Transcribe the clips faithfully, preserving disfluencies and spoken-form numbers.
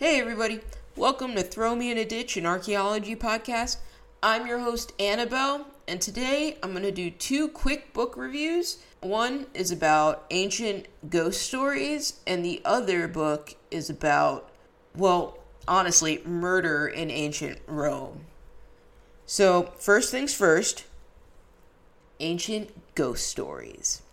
Hey everybody, welcome to Throw Me in a Ditch, an archaeology podcast. I'm your host Annabelle, and today I'm going to do two quick book reviews. One is about ancient ghost stories, and the other book is about, well, honestly, murder in ancient Rome. So, first things first, ancient ghost stories.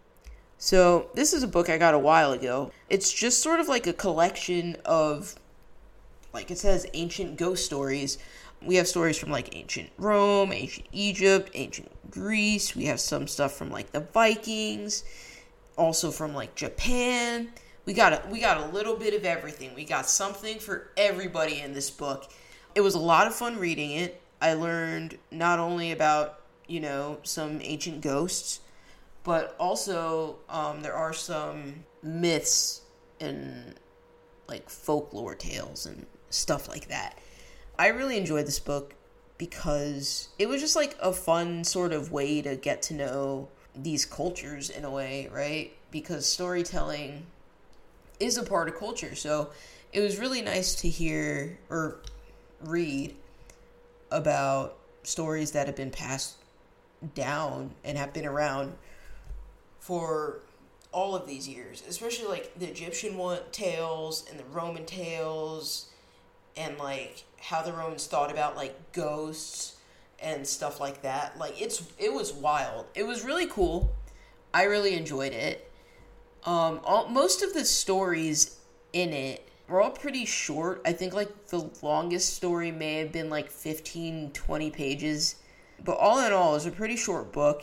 So, this is a book I got a while ago. It's just sort of like a collection of, like it says, ancient ghost stories. We have stories from, like, ancient Rome, ancient Egypt, ancient Greece. We have some stuff from, like, the Vikings, also from, like, Japan. We got a, we got a little bit of everything. We got something for everybody in this book. It was a lot of fun reading it. I learned not only about, you know, some ancient ghosts, but also, um, there are some myths and, like, folklore tales and stuff like that. I really enjoyed this book because it was just, like, a fun sort of way to get to know these cultures in a way, right? Because storytelling is a part of culture. So it was really nice to hear or read about stories that have been passed down and have been around for all of these years, especially like the Egyptian one, tales and the Roman tales, and like how the Romans thought about like ghosts and stuff like that. Like it's it was wild. It was really cool. I really enjoyed it. Um, all, most of the stories in it were all pretty short. I think like the longest story may have been like fifteen, twenty pages, but all in all, it was a pretty short book.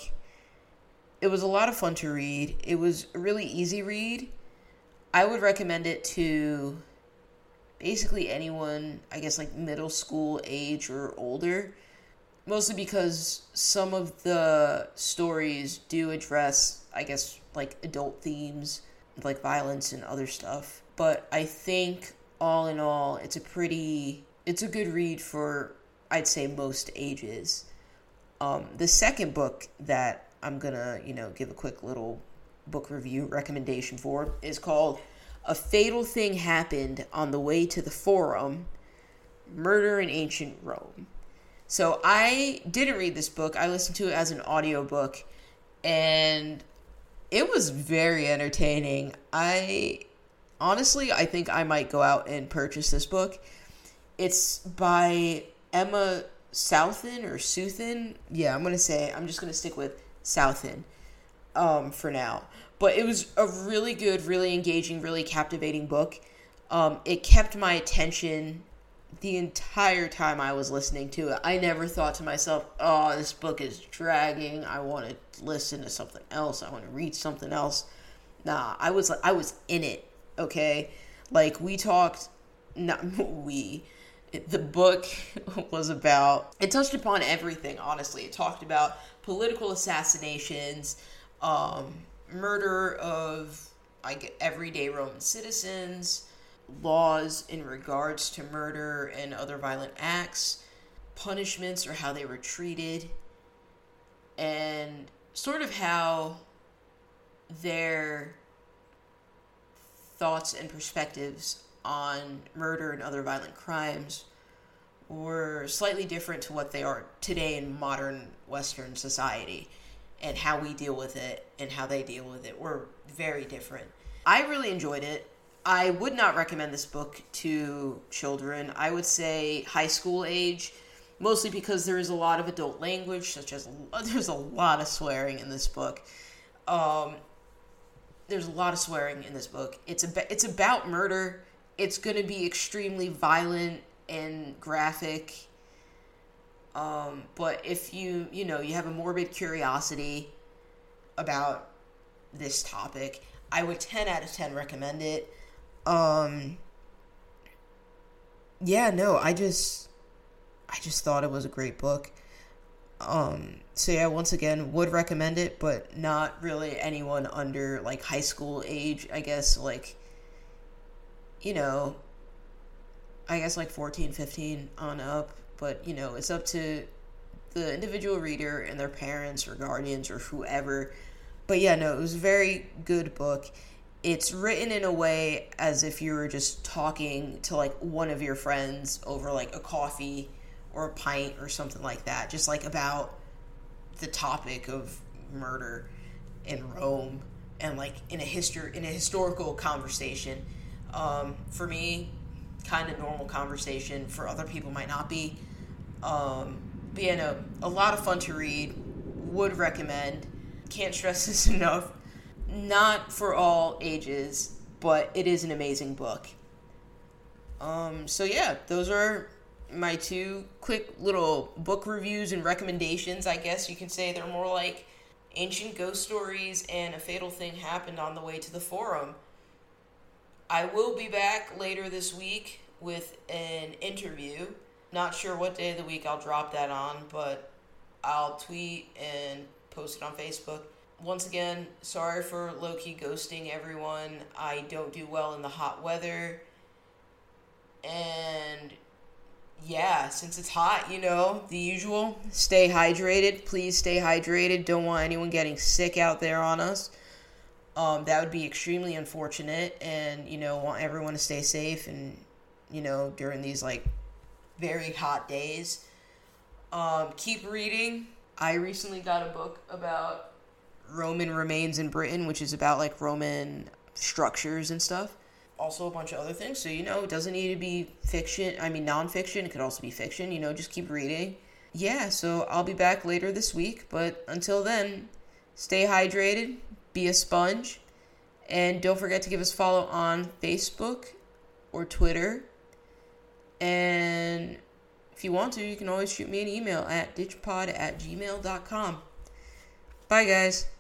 It was a lot of fun to read. It was a really easy read. I would recommend it to basically anyone, I guess, like middle school age or older. Mostly because some of the stories do address, I guess, like adult themes, like violence and other stuff. But I think all in all, it's a pretty, it's a good read for, I'd say, most ages. Um, the second book that I'm gonna, you know, give a quick little book review recommendation for is called A Fatal Thing Happened on the Way to the Forum, Murder in Ancient Rome. So I didn't read this book. I listened to it as an audiobook, and it was very entertaining. I, honestly, I think I might go out and purchase this book. It's by Emma Southen or Southen. Yeah, I'm going to say, I'm just going to stick with Southen um, for now. But it was a really good, really engaging, really captivating book. Um, it kept my attention the entire time I was listening to it. I never thought to myself, oh, this book is dragging. I want to listen to something else. I want to read something else. Nah, I was I was in it, okay? Like, we talked, not we, the book was about, it touched upon everything, honestly. It talked about political assassinations, um, murder of like everyday Roman citizens, laws in regards to murder and other violent acts, punishments or how they were treated, and sort of how their thoughts and perspectives on murder and other violent crimes were slightly different to what they are today in modern Western society, and how we deal with it and how they deal with it were very different. I really enjoyed it. I would not recommend this book to children. I would say high school age, mostly because there is a lot of adult language, such as there's a lot of swearing in this book. Um, there's a lot of swearing in this book. It's a, it's about murder. It's going to be extremely violent and graphic. Um, but if you, you know, you have a morbid curiosity about this topic, I would ten out of ten recommend it. Um, yeah, no, I just, I just thought it was a great book. Um, so yeah, once again, would recommend it, but not really anyone under, like, high school age, I guess, like, you know, I guess, like, fourteen, fifteen on up, but, you know, it's up to the individual reader and their parents or guardians or whoever. But yeah, no, it was a very good book. it's written in a way as if you were just talking to like one of your friends over like a coffee or a pint or something like that, just like about the topic of murder in Rome and like in a history in a historical conversation. Um, for me, kind of normal conversation. For other people, might not be. Um, but yeah, no, a lot of fun to read. Would recommend. Can't stress this enough. Not for all ages, but it is an amazing book. Um, so yeah, those are my two quick little book reviews and recommendations. I guess you can say they're more like Ancient Ghost Stories and A Fatal Thing Happened on the Way to the Forum. I will be back later this week with an interview. Not sure what day of the week I'll drop that on, but I'll tweet and post it on Facebook. Once again, sorry for low-key ghosting everyone. I don't do well in the hot weather. And yeah, since it's hot, you know, the usual. Stay hydrated. Please stay hydrated. Don't want anyone getting sick out there on us. Um, that would be extremely unfortunate. And, you know, want everyone to stay safe and, you know, during these, like, very hot days. Um, keep reading. I recently got a book about Roman remains in Britain, which is about, like, Roman structures and stuff. Also a bunch of other things. So, you know, it doesn't need to be fiction. I mean, nonfiction. It could also be fiction. You know, just keep reading. Yeah, so I'll be back later this week. But until then, stay hydrated. Be a sponge. And don't forget to give us a follow on Facebook or Twitter. And if you want to, you can always shoot me an email at ditchpod at gmail dot com. Bye, guys.